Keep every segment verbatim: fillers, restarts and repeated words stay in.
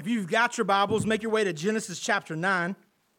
you've got your Bibles, make your way to Genesis chapter nine.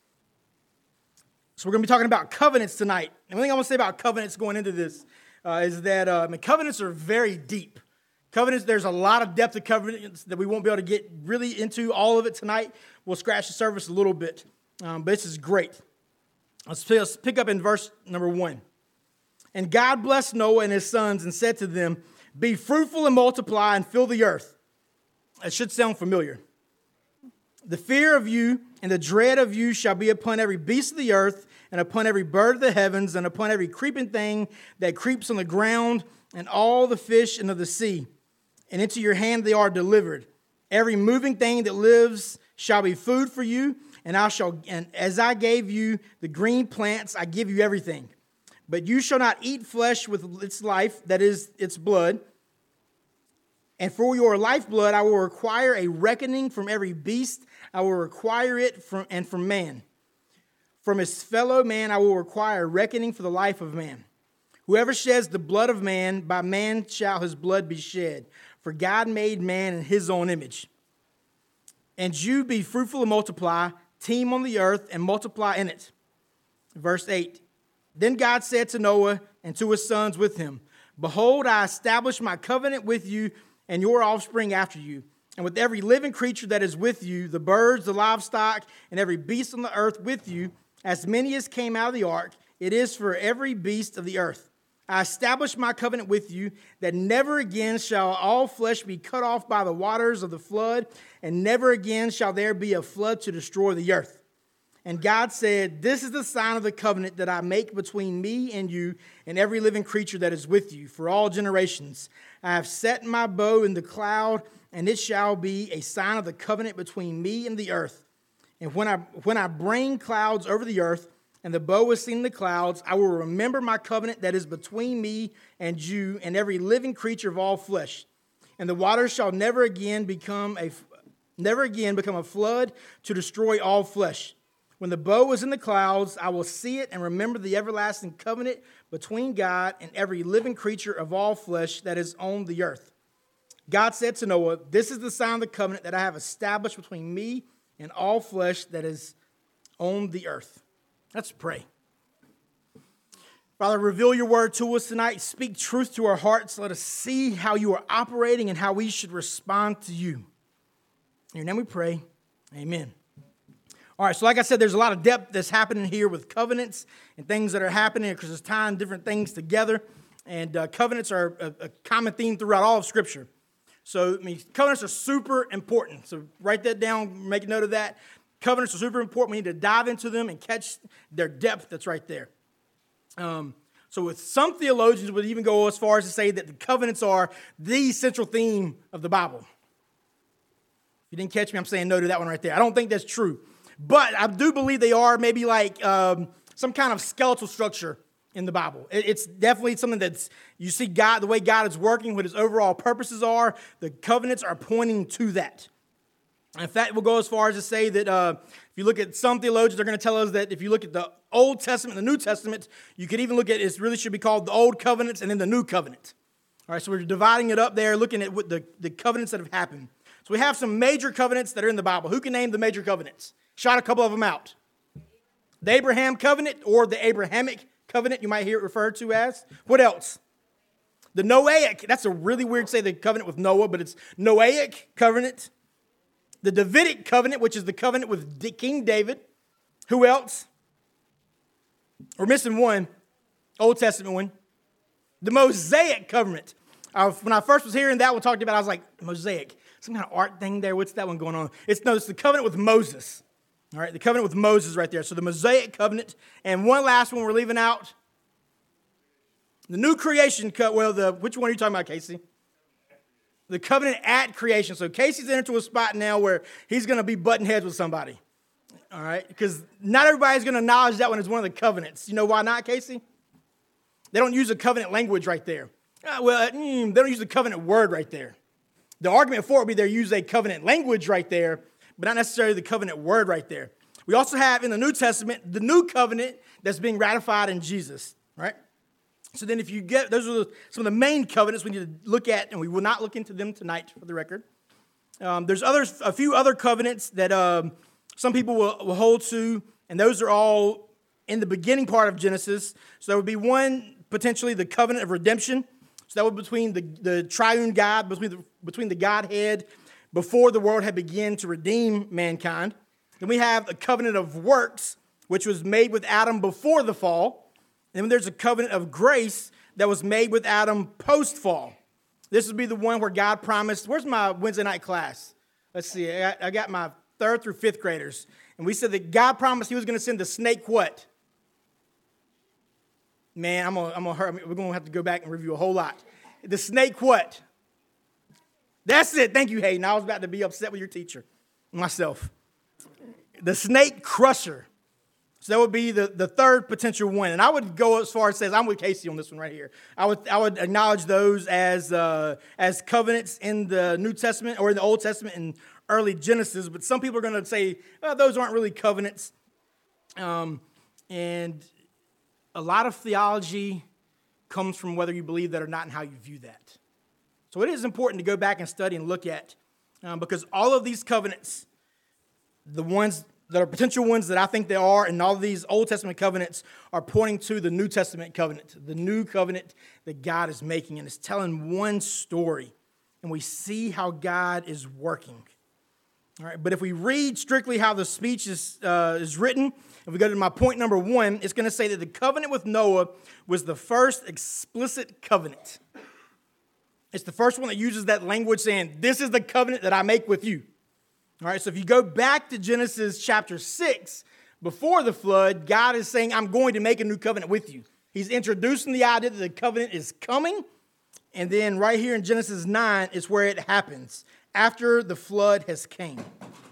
So we're going to be talking about covenants tonight. And one thing I want to say about covenants going into this uh, is that uh, I mean, covenants are very deep. Covenants, there's a lot of depth of covenants that we won't be able to get really into all of it tonight. We'll scratch the surface a little bit, um, but this is great. Let's, let's pick up in verse number one. And God blessed Noah and his sons and said to them, "Be fruitful and multiply and fill the earth." It should sound familiar. "The fear of you and the dread of you shall be upon every beast of the earth and upon every bird of the heavens and upon every creeping thing that creeps on the ground and all the fish and of the sea. And into your hand they are delivered. Every moving thing that lives shall be food for you, and I shall, and as I gave you the green plants, I give you everything. But you shall not eat flesh with its life, that is its blood. And for your lifeblood I will require a reckoning from every beast. I will require it from and from man. From his fellow man I will require a reckoning for the life of man. Whoever sheds the blood of man, by man shall his blood be shed. For God made man in his own image. And you be fruitful and multiply, teem on the earth and multiply in it." Verse eight. "Then God said to Noah and to his sons with him, Behold, I establish my covenant with you and your offspring after you, and with every living creature that is with you, the birds, the livestock, and every beast on the earth with you, as many as came out of the ark, it is for every beast of the earth. I establish my covenant with you, that never again shall all flesh be cut off by the waters of the flood, and never again shall there be a flood to destroy the earth. And God said, This is the sign of the covenant that I make between me and you and every living creature that is with you for all generations. I have set my bow in the cloud, and it shall be a sign of the covenant between me and the earth. And when I when I bring clouds over the earth, and the bow is seen in the clouds, I will remember my covenant that is between me and you and every living creature of all flesh. And the waters shall never again become a never again become a flood to destroy all flesh. When the bow is in the clouds, I will see it and remember the everlasting covenant between God and every living creature of all flesh that is on the earth. God said to Noah, This is the sign of the covenant that I have established between me and all flesh that is on the earth." Let's pray. Father, reveal your word to us tonight. Speak truth to our hearts. Let us see how you are operating and how we should respond to you. In your name we pray. Amen. All right, so like I said, there's a lot of depth that's happening here with covenants and things that are happening because it's tying different things together. And uh, covenants are a, a common theme throughout all of Scripture. So, I mean, covenants are super important. So write that down, make a note of that. Covenants are super important. We need to dive into them and catch their depth that's right there. Um, so with some theologians would even go as far as to say that the covenants are the central theme of the Bible. If you didn't catch me, I'm saying no to that one right there. I don't think that's true. But I do believe they are maybe like um, some kind of skeletal structure in the Bible. It, it's definitely something that's, you see God, the way God is working, what his overall purposes are, the covenants are pointing to that. In fact, we'll go as far as to say that uh, if you look at some theologians, they're going to tell us that if you look at the Old Testament and the New Testament, you could even look at it really should be called the Old Covenants and then the New Covenant. All right, so we're dividing it up there, looking at what the, the covenants that have happened. So we have some major covenants that are in the Bible. Who can name the major covenants? Shout a couple of them out. The Abraham covenant or the Abrahamic covenant, you might hear it referred to as. What else? The Noahic, that's a really weird to say the covenant with Noah, but it's Noahic covenant. The Davidic covenant, which is the covenant with King David. Who else? We're missing one. Old Testament one. The Mosaic covenant. Uh, when I first was hearing that one talked about, I was like, Mosaic. Some kind of art thing there. What's that one going on? It's no, it's the covenant with Moses. All right, the covenant with Moses right there. So the Mosaic covenant. And one last one we're leaving out. The new creation covenant. Well, the which one are you talking about, Casey? The covenant at creation. So Casey's entered into a spot now where he's going to be butting heads with somebody. All right? Because not everybody's going to acknowledge that one as one of the covenants. You know why not, Casey? They don't use the covenant language right there. Uh, well, mm, they don't use the covenant word right there. The argument for it would be they use a covenant language right there, but not necessarily the covenant word right there. We also have in the New Testament the new covenant that's being ratified in Jesus. Right? So then if you get, those are the, some of the main covenants we need to look at, and we will not look into them tonight for the record. Um, there's others, a few other covenants that um, some people will, will hold to, and those are all in the beginning part of Genesis. So there would be one, potentially the covenant of redemption. So that would be between the, the triune God, between the, between the Godhead, before the world had begun to redeem mankind. Then we have a covenant of works, which was made with Adam before the fall. And then there's a covenant of grace that was made with Adam post-fall. This would be the one where God promised. Where's my Wednesday night class? Let's see. I got, I got my third through fifth graders. And we said that God promised he was going to send the snake what? Man, I'm going I'm to hurt. We're going to have to go back and review a whole lot. The snake what? That's it. Thank you, Hayden. I was about to be upset with your teacher, myself. The snake crusher. So that would be the, the third potential one. And I would go as far as says, I'm with Casey on this one right here. I would I would acknowledge those as uh, as covenants in the New Testament or in the Old Testament in early Genesis. But some people are going to say, well, those aren't really covenants. Um, and a lot of theology comes from whether you believe that or not and how you view that. So it is important to go back and study and look at um, because all of these covenants, the ones that are potential ones that I think they are, and all of these Old Testament covenants are pointing to the New Testament covenant, the new covenant that God is making, and it's telling one story, and we see how God is working. All right, but if we read strictly how the speech is, uh, is written, if we go to my point number one, it's going to say that the covenant with Noah was the first explicit covenant. It's the first one that uses that language saying, this is the covenant that I make with you. All right, so if you go back to Genesis chapter six, before the flood, God is saying, I'm going to make a new covenant with you. He's introducing the idea that the covenant is coming. And then right here in Genesis nine is where it happens, after the flood has came.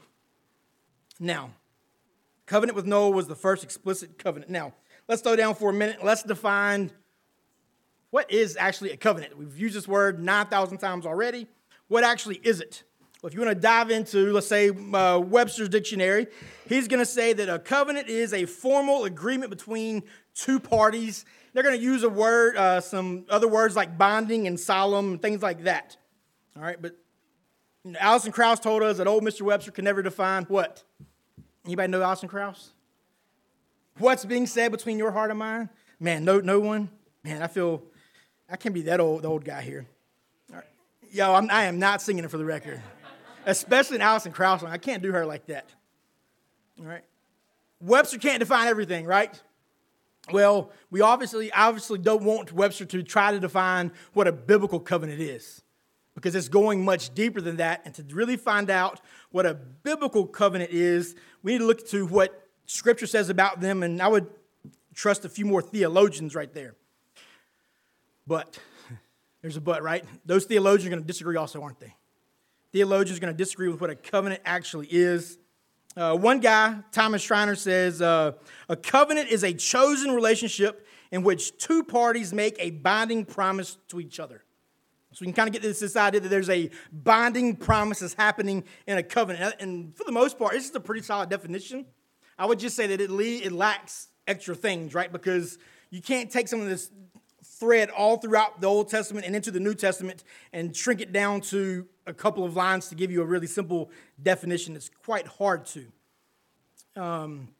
Now, covenant with Noah was the first explicit covenant. Now, let's slow down for a minute. Let's define what is actually a covenant. We've used this word nine thousand times already. What actually is it? Well, if you want to dive into, let's say, uh, Webster's dictionary, he's going to say that a covenant is a formal agreement between two parties. They're going to use a word, uh, some other words like binding and solemn, and things like that. All right, but you know, Alison Krauss told us that old Mister Webster can never define what? Anybody know Alison Krauss? What's being said between your heart and mine? Man, no, no one. Man, I feel I can't be that old, the old guy here. All right. Yo, I'm, I am not singing it for the record. Especially an Alison Krauss song. I can't do her like that. All right. Webster can't define everything, right? Well, we obviously obviously don't want Webster to try to define what a biblical covenant is, because it's going much deeper than that. And to really find out what a biblical covenant is, we need to look to what Scripture says about them, and I would trust a few more theologians right there. But there's a but, right? Those theologians are going to disagree also, aren't they? Theologians are going to disagree with what a covenant actually is. Uh, one guy, Thomas Schreiner, says, uh, a covenant is a chosen relationship in which two parties make a binding promise to each other. So we can kind of get this, this idea that there's a binding promise that's happening in a covenant. And for the most part, this is a pretty solid definition. I would just say that it, le- it lacks extra things, right? Because you can't take some of this thread all throughout the Old Testament and into the New Testament and shrink it down to a couple of lines to give you a really simple definition. It's quite hard to. Um,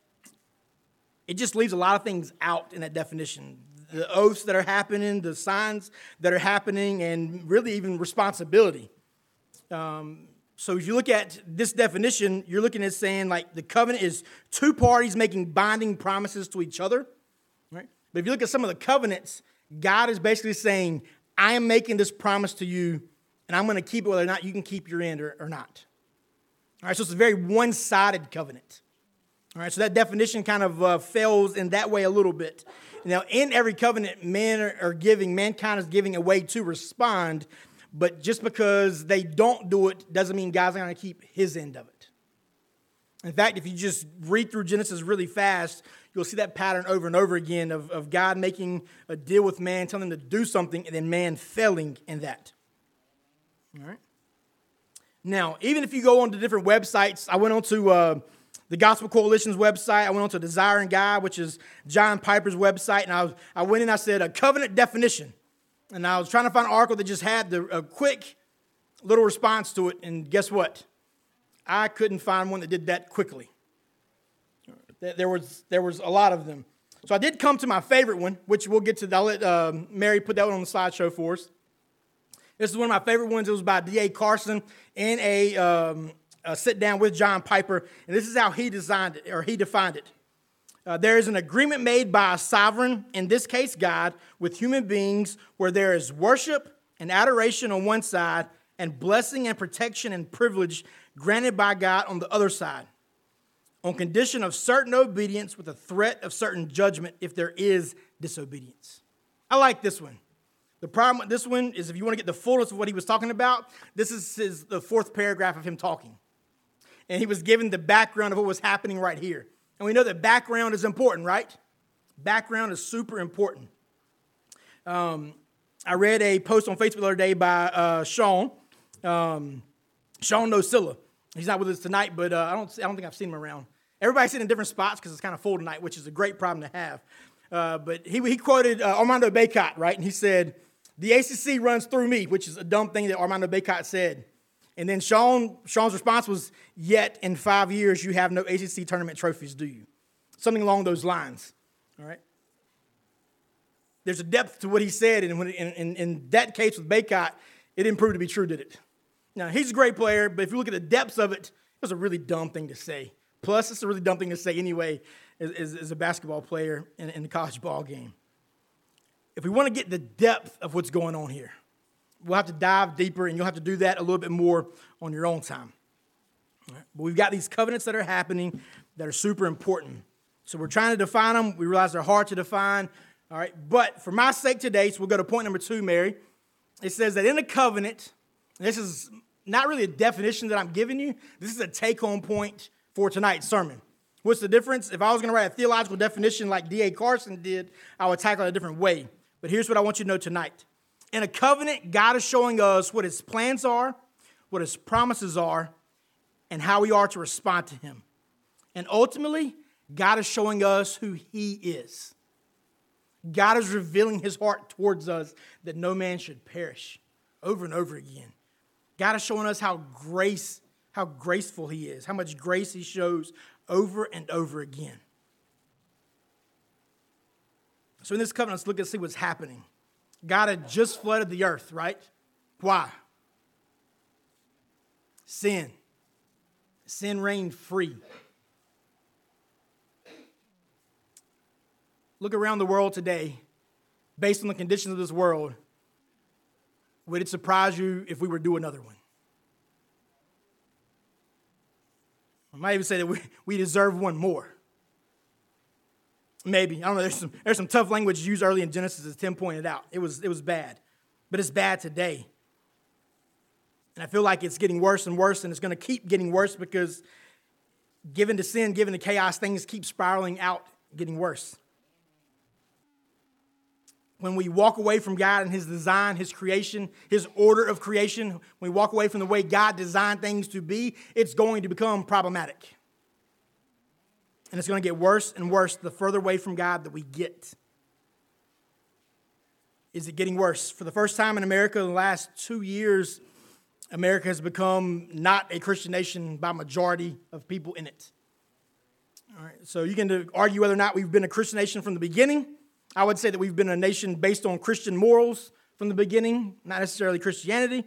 it just leaves a lot of things out in that definition. The oaths that are happening, the signs that are happening, and really even responsibility. Um, so if you look at this definition, you're looking at saying like the covenant is two parties making binding promises to each other. Right? But if you look at some of the covenants, God is basically saying, I am making this promise to you, and I'm going to keep it whether or not you can keep your end or, or not. All right, so it's a very one-sided covenant. All right, so that definition kind of uh, fails in that way a little bit. Now, in every covenant, men are, are giving, mankind is giving a way to respond, but just because they don't do it doesn't mean God's not going to keep his end of it. In fact, if you just read through Genesis really fast, you'll see that pattern over and over again of, of God making a deal with man, telling him to do something, and then man failing in that. All right. Now, even if you go on to different websites, I went on to uh, the Gospel Coalition's website. I went on to Desire and Guide, which is John Piper's website, and I, was, I went in and I said, a covenant definition. And I was trying to find an article that just had the, a quick little response to it, and guess what? I couldn't find one that did that quickly. There was, there was a lot of them. So I did come to my favorite one, which we'll get to. I'll let um, Mary put that one on the slideshow for us. This is one of my favorite ones. It was by D A Carson in a, um, a sit-down with John Piper, and this is how he designed it, or he defined it. Uh, there is an agreement made by a sovereign, in this case God, with human beings where there is worship and adoration on one side and blessing and protection and privilege granted by God on the other side, on condition of certain obedience with a threat of certain judgment if there is disobedience. I like this one. The problem with this one is if you want to get the fullness of what he was talking about, this is his, the fourth paragraph of him talking. And he was given the background of what was happening right here. And we know that background is important, right? Background is super important. Um, I read a post on Facebook the other day by uh, Sean. Um, Sean Nosilla. He's not with us tonight, but uh, I don't I don't think I've seen him around. Everybody's sitting in different spots because it's kind of full tonight, which is a great problem to have. Uh, but he, he quoted uh, Armando Bacot, right? And he said, the A C C runs through me, which is a dumb thing that Armando Bacot said. And then Sean, Sean's response was, yet in five years you have no A C C tournament trophies, do you? Something along those lines, all right? There's a depth to what he said, and when, in, in, in that case with Bacot, it didn't prove to be true, did it? Now, he's a great player, but if you look at the depths of it, it was a really dumb thing to say. Plus, it's a really dumb thing to say anyway as, as, as a basketball player in, in the college ball game. If we want to get the depth of what's going on here, we'll have to dive deeper, and you'll have to do that a little bit more on your own time. All right? But we've got these covenants that are happening that are super important. So we're trying to define them. We realize they're hard to define. All right, but for my sake today, so we'll go to point number two, Mary. It says that in a covenant, this is not really a definition that I'm giving you. This is a take-home point for tonight's sermon. What's the difference? If I was going to write a theological definition like D A Carson did, I would tackle it a different way. But here's what I want you to know tonight. In a covenant, God is showing us what his plans are, what his promises are, and how we are to respond to him. And ultimately, God is showing us who he is. God is revealing his heart towards us that no man should perish over and over again. God is showing us how grace, how graceful he is, how much grace he shows over and over again. So in this covenant, let's look and see what's happening. God had just flooded the earth, right? Why? Sin. Sin reigned free. Look around the world today, based on the conditions of this world, would it surprise you if we were to do another one? I might even say that we, we deserve one more. Maybe. I don't know. There's some, there's some tough language used early in Genesis, as Tim pointed out. It was, it was bad. But it's bad today. And I feel like it's getting worse and worse, and it's going to keep getting worse because given to sin, given to chaos, things keep spiraling out, getting worse. When we walk away from God and his design, his creation, his order of creation, when we walk away from the way God designed things to be, it's going to become problematic. And it's going to get worse and worse the further away from God that we get. Is it getting worse? For the first time in America in the last two years, America has become not a Christian nation by majority of people in it. All right, so you can argue whether or not we've been a Christian nation from the beginning. I would say that we've been a nation based on Christian morals from the beginning, not necessarily Christianity.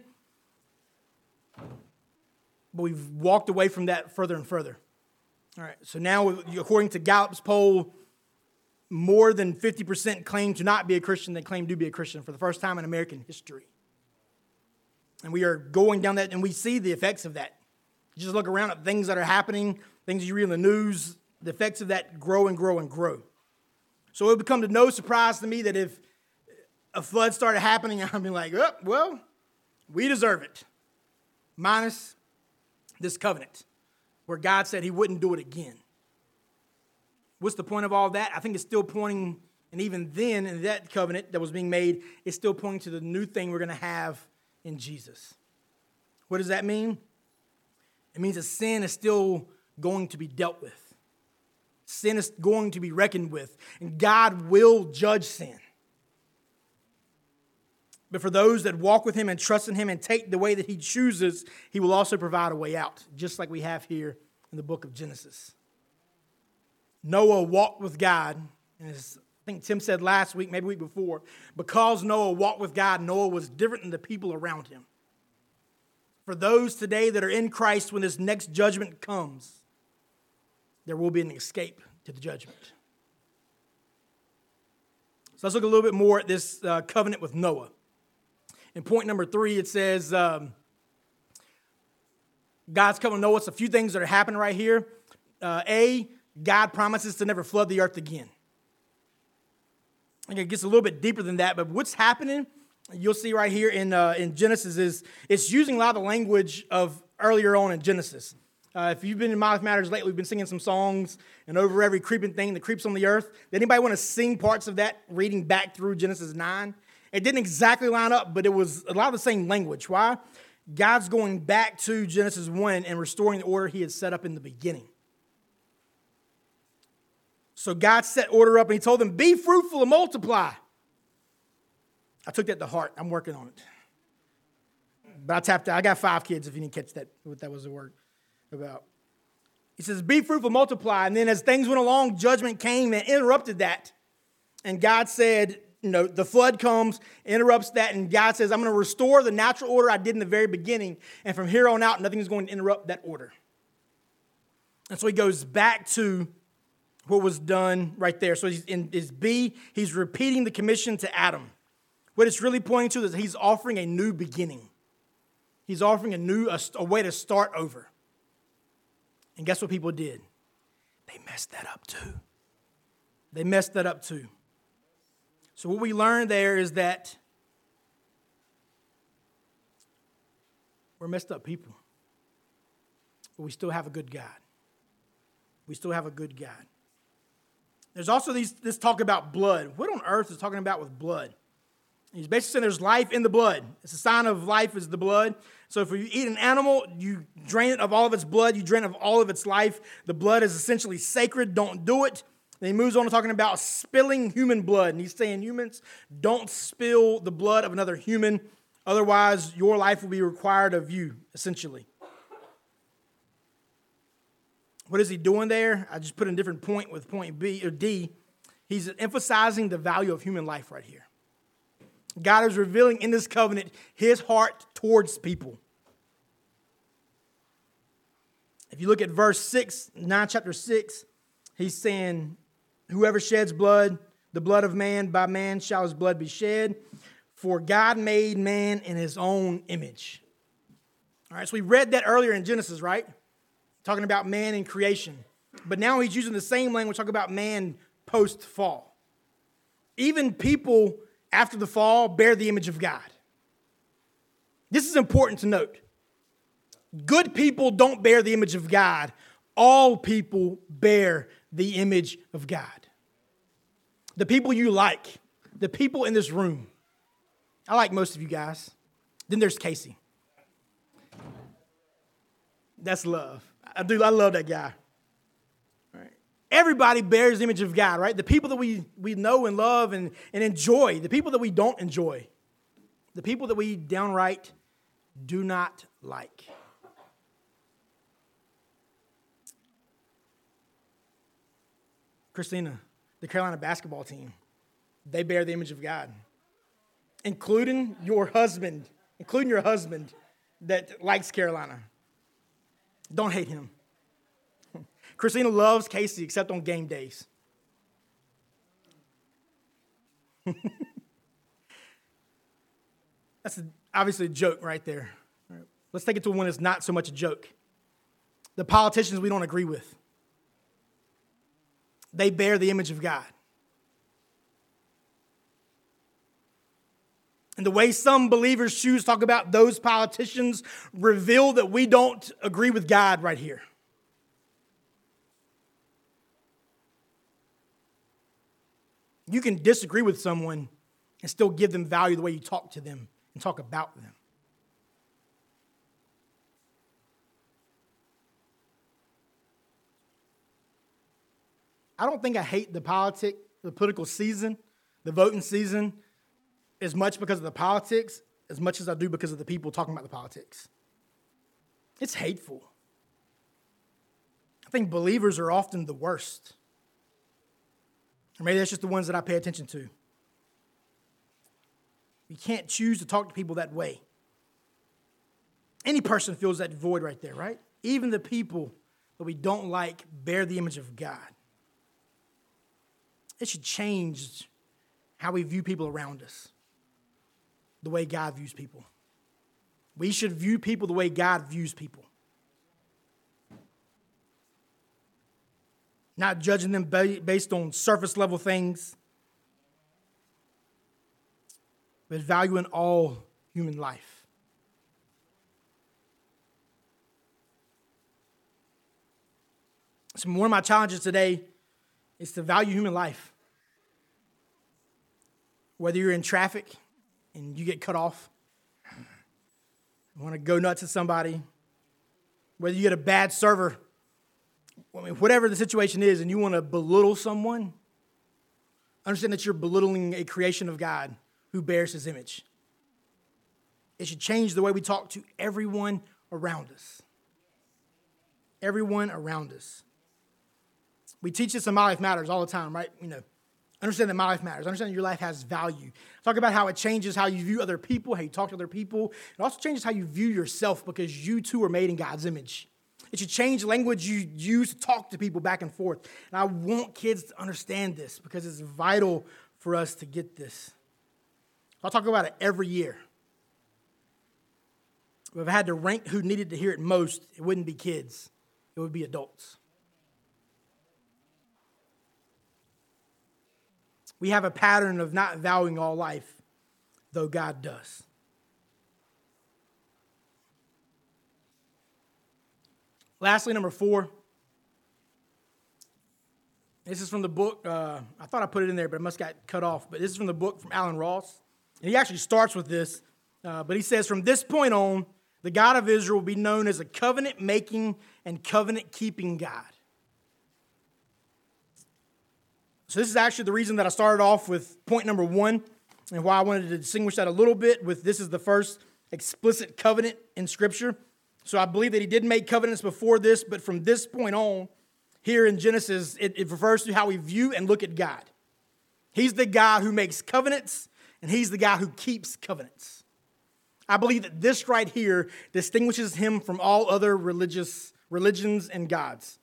But we've walked away from that further and further. All right, so now, according to Gallup's poll, more than fifty percent claim to not be a Christian than claim to be a Christian for the first time in American history. And we are going down that, and we see the effects of that. You just look around at things that are happening, things you read in the news, the effects of that grow and grow and grow. So it would become to no surprise to me that if a flood started happening, I'd be like, oh, well, we deserve it. Minus this covenant where God said he wouldn't do it again. What's the point of all that? I think it's still pointing, and even then in that covenant that was being made, it's still pointing to the new thing we're going to have in Jesus. What does that mean? It means that sin is still going to be dealt with. Sin is going to be reckoned with, and God will judge sin. But for those that walk with him and trust in him and take the way that he chooses, he will also provide a way out, just like we have here in the book of Genesis. Noah walked with God, and as I think Tim said last week, maybe week before, because Noah walked with God, Noah was different than the people around him. For those today that are in Christ, when this next judgment comes, there will be an escape to the judgment. So let's look a little bit more at this uh, covenant with Noah. In point number three, it says, um, God's covenant with Noah. It's a few things that are happening right here. Uh, A, God promises to never flood the earth again. I think it gets a little bit deeper than that, but what's happening, you'll see right here in uh, in Genesis, is it's using a lot of the language of earlier on in Genesis. Uh, if you've been in My Life Matters lately, we've been singing some songs, and over every creeping thing that creeps on the earth. Did anybody want to sing parts of that, reading back through Genesis nine? It didn't exactly line up, but it was a lot of the same language. Why? God's going back to Genesis one and restoring the order he had set up in the beginning. So God set order up and he told them, be fruitful and multiply. I took that to heart. I'm working on it. But I tapped out. I got five kids if you didn't catch that, what that was the word about. He says, be fruitful, multiply. And then as things went along, judgment came and interrupted that. And God said, you know, the flood comes, interrupts that. And God says, I'm going to restore the natural order I did in the very beginning. And from here on out, nothing is going to interrupt that order. And so he goes back to what was done right there. So he's in his B, he's repeating the commission to Adam. What it's really pointing to is he's offering a new beginning. He's offering a new, a, a way to start over. And guess what people did? They messed that up too. They messed that up too. So what we learned there is that we're messed up people. But we still have a good God. We still have a good God. There's also these, this talk about blood. What on earth is talking about with blood? He's basically saying there's life in the blood. It's a sign of life is the blood. So if you eat an animal, you drain it of all of its blood. You drain it of all of its life. The blood is essentially sacred. Don't do it. Then he moves on to talking about spilling human blood. And he's saying, humans, don't spill the blood of another human. Otherwise, your life will be required of you, essentially. What is he doing there? I just put in a different point with point B or D. He's emphasizing the value of human life right here. God is revealing in this covenant his heart towards people. If you look at verse six, nine chapter six, he's saying, whoever sheds blood, the blood of man, by man shall his blood be shed. For God made man in his own image. All right, so we read that earlier in Genesis, right? Talking about man in creation. But now he's using the same language, talking about man post-fall. Even people after the fall bear the image of God. This is important to note. Good people don't bear the image of God. All people bear the image of God. The people you like, the people in this room. I like most of you guys. Then there's Casey. That's love. I do. I love that guy. All right. Everybody bears the image of God, right? The people that we, we know and love and, and enjoy, the people that we don't enjoy, the people that we downright do not like. Christina, the Carolina basketball team, they bear the image of God, including your husband, including your husband that likes Carolina. Don't hate him. Christina loves Casey except on game days. That's a, obviously a joke right there. All right. Let's take it to one that's not so much a joke. The politicians we don't agree with. They bear the image of God. And the way some believers choose to talk about those politicians reveal that we don't agree with God right here. You can disagree with someone and still give them value the way you talk to them and talk about them. I don't think I hate the politic, the political season, the voting season, as much because of the politics as much as I do because of the people talking about the politics. It's hateful. I think believers are often the worst. Or maybe that's just the ones that I pay attention to. You can't choose to talk to people that way. Any person feels that void right there, right? Even the people that we don't like bear the image of God. It should change how we view people around us, the way God views people. We should view people the way God views people. Not judging them based on surface level things, but valuing all human life. So one of my challenges today is to value human life. Whether you're in traffic and you get cut off, you want to go nuts at somebody, whether you get a bad server, I mean, whatever the situation is, and you want to belittle someone, understand that you're belittling a creation of God who bears his image. It should change the way we talk to everyone around us. Everyone around us. We teach this in My Life Matters all the time, right? You know, understand that my life matters. Understand that your life has value. Talk about how it changes how you view other people, how you talk to other people. It also changes how you view yourself because you too are made in God's image. It should change the language you use to talk to people back and forth. And I want kids to understand this because it's vital for us to get this. I'll talk about it every year. If I had to rank who needed to hear it most, it wouldn't be kids. It would be adults. We have a pattern of not valuing all life, though God does. Lastly, number four. This is from the book. Uh, I thought I put it in there, but it must got cut off. But this is from the book from Alan Ross. And he actually starts with this. Uh, but he says, from this point on, the God of Israel will be known as a covenant-making and covenant-keeping God. So this is actually the reason that I started off with point number one and why I wanted to distinguish that a little bit with this is the first explicit covenant in Scripture. So I believe that he did make covenants before this, but from this point on, here in Genesis, it, it refers to how we view and look at God. He's the God who makes covenants, and he's the God who keeps covenants. I believe that this right here distinguishes him from all other religious religions and gods.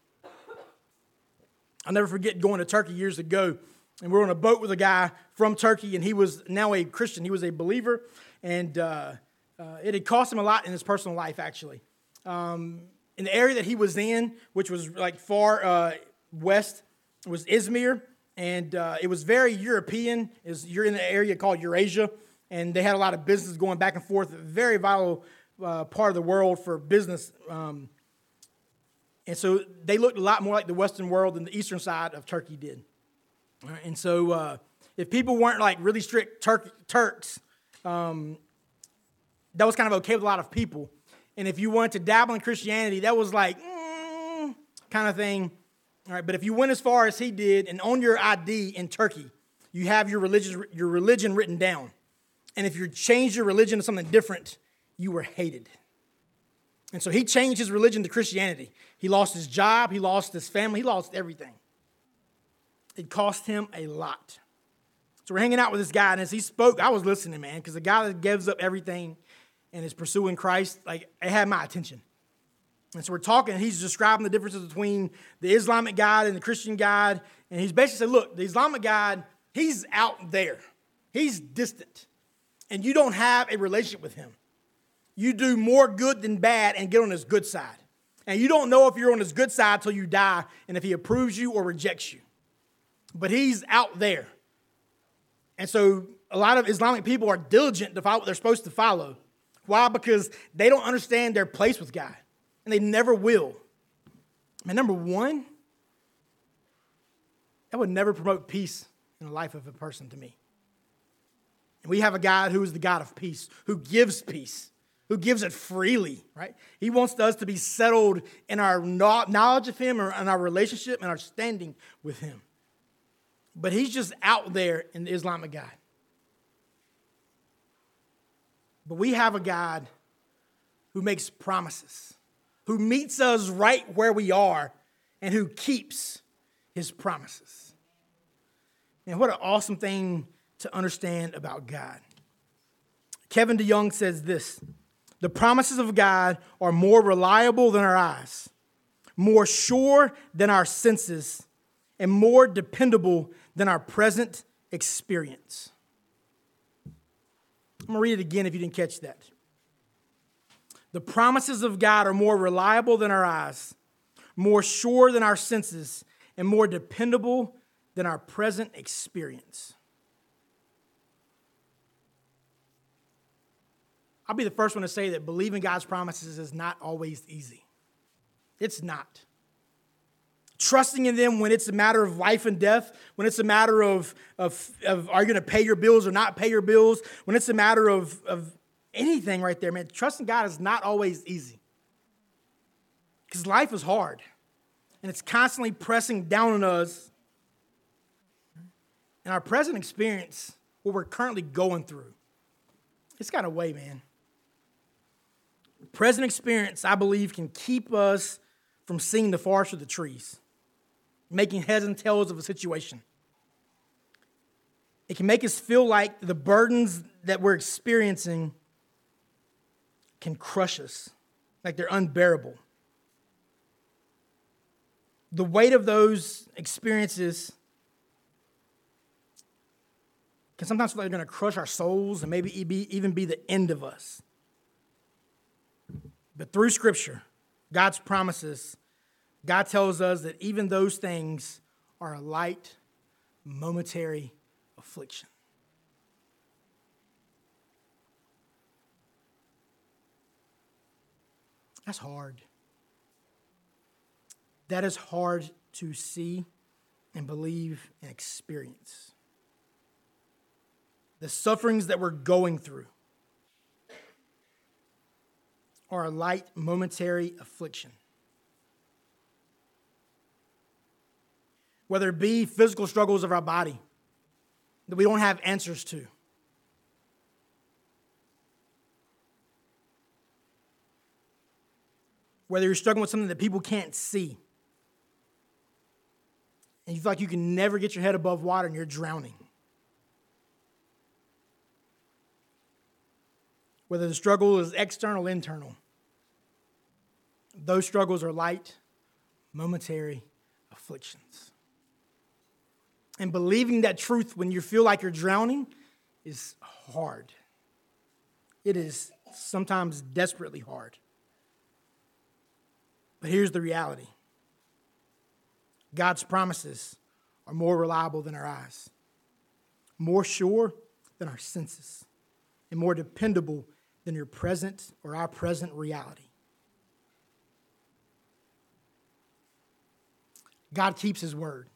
I'll never forget going to Turkey years ago, and we were on a boat with a guy from Turkey, and he was now a Christian. He was a believer, and uh, uh, it had cost him a lot in his personal life, actually. Um, in the area that he was in, which was like far uh, west, was Izmir, and uh, it was very European. It was, you're in the area called Eurasia, and they had a lot of business going back and forth, a very vital uh, part of the world for business. Um, and so they looked a lot more like the Western world than the eastern side of Turkey did. All right, and so uh, if people weren't like really strict Turk- Turks, um, that was kind of okay with a lot of people. And if you wanted to dabble in Christianity, that was like, mm, kind of thing. All right, but if you went as far as he did, and on your I D in Turkey, you have your religion, your religion written down. And if you changed your religion to something different, you were hated. And so he changed his religion to Christianity. He lost his job. He lost his family. He lost everything. It cost him a lot. So we're hanging out with this guy, and as he spoke, I was listening, man, because the guy that gives up everything and is pursuing Christ, like, it had my attention. And so we're talking, and he's describing the differences between the Islamic God and the Christian God. And he's basically said, look, the Islamic God, he's out there. He's distant. And you don't have a relationship with him. You do more good than bad and get on his good side. And you don't know if you're on his good side till you die and if he approves you or rejects you. But he's out there. And so a lot of Islamic people are diligent to follow what they're supposed to follow. Why? Because they don't understand their place with God. And they never will. And number one, that would never promote peace in the life of a person to me. And we have a God who is the God of peace, who gives peace, who gives it freely, right? He wants us to be settled in our knowledge of him or in our relationship and our standing with him. But he's just out there in the Islamic God. But we have a God who makes promises, who meets us right where we are, and who keeps his promises. And what an awesome thing to understand about God. Kevin DeYoung says this: the promises of God are more reliable than our eyes, more sure than our senses, and more dependable than our present experience. I'm going to read it again if you didn't catch that. The promises of God are more reliable than our eyes, more sure than our senses, and more dependable than our present experience. I'll be the first one to say that believing God's promises is not always easy. It's not. Trusting in them when it's a matter of life and death, when it's a matter of, of, of are you going to pay your bills or not pay your bills, when it's a matter of, of anything right there, man, trusting God is not always easy. Because life is hard, and it's constantly pressing down on us. And our present experience, what we're currently going through, it's got a way, man. Present experience, I believe, can keep us from seeing the forest for the trees, making heads and tails of a situation. It can make us feel like the burdens that we're experiencing can crush us, like they're unbearable. The weight of those experiences can sometimes feel like they're going to crush our souls and maybe even be the end of us. But through Scripture, God's promises, God tells us that even those things are a light, momentary affliction. That's hard. That is hard to see and believe and experience. The sufferings that we're going through are a light, momentary affliction. Whether it be physical struggles of our body that we don't have answers to, whether you're struggling with something that people can't see, and you feel like you can never get your head above water and you're drowning. Whether the struggle is external or internal, those struggles are light, momentary afflictions. And believing that truth when you feel like you're drowning is hard. It is sometimes desperately hard. But here's the reality. God's promises are more reliable than our eyes, more sure than our senses, and more dependable than your present or our present reality. God keeps his word.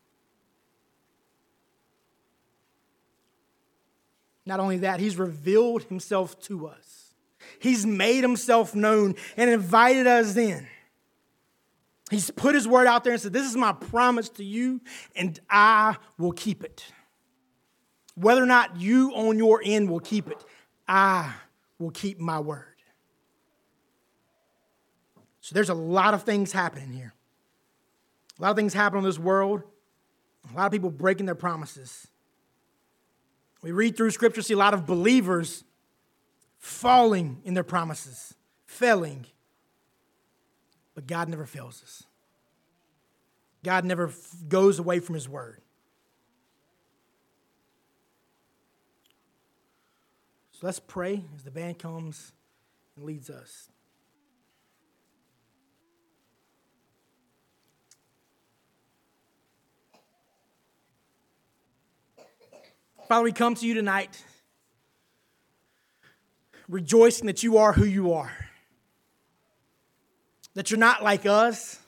Not only that, he's revealed himself to us. He's made himself known and invited us in. He's put his word out there and said, this is my promise to you, and I will keep it. Whether or not you on your end will keep it, I will keep my word. So there's a lot of things happening here. A lot of things happen in this world. A lot of people breaking their promises. We read through Scripture, see a lot of believers falling in their promises, failing. But God never fails us. God never goes away from his word. So let's pray as the band comes and leads us. Father, we come to you tonight rejoicing that you are who you are. That you're not like us,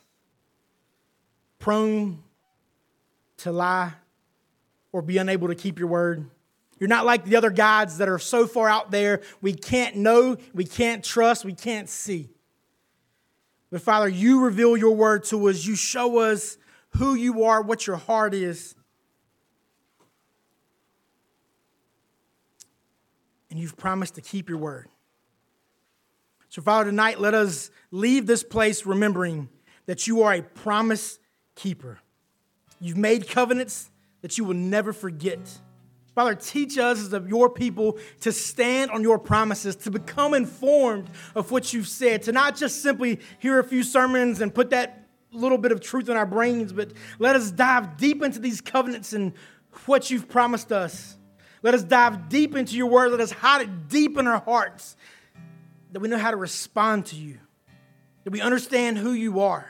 prone to lie or be unable to keep your word. You're not like the other gods that are so far out there we can't know, we can't trust, we can't see. But Father, you reveal your word to us. You show us who you are, what your heart is. And you've promised to keep your word. So, Father, tonight, let us leave this place remembering that you are a promise keeper. You've made covenants that you will never forget. Father, teach us as your people to stand on your promises, to become informed of what you've said, to not just simply hear a few sermons and put that little bit of truth in our brains, but let us dive deep into these covenants and what you've promised us. Let us dive deep into your word. Let us hide it deep in our hearts, that we know how to respond to you, that we understand who you are,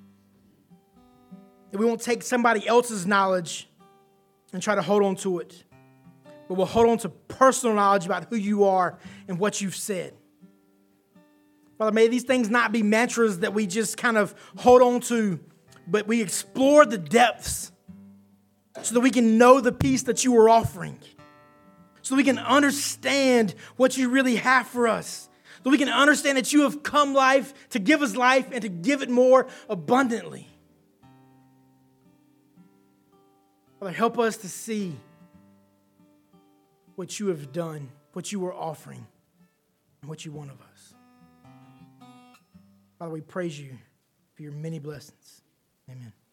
that we won't take somebody else's knowledge and try to hold on to it, but we'll hold on to personal knowledge about who you are and what you've said. Father, may these things not be mantras that we just kind of hold on to, but we explore the depths so that we can know the peace that you are offering, so that we can understand what you really have for us, so that we can understand that you have come life to give us life and to give it more abundantly. Father, help us to see what you have done, what you are offering, and what you want of us. Father, we praise you for your many blessings. Amen.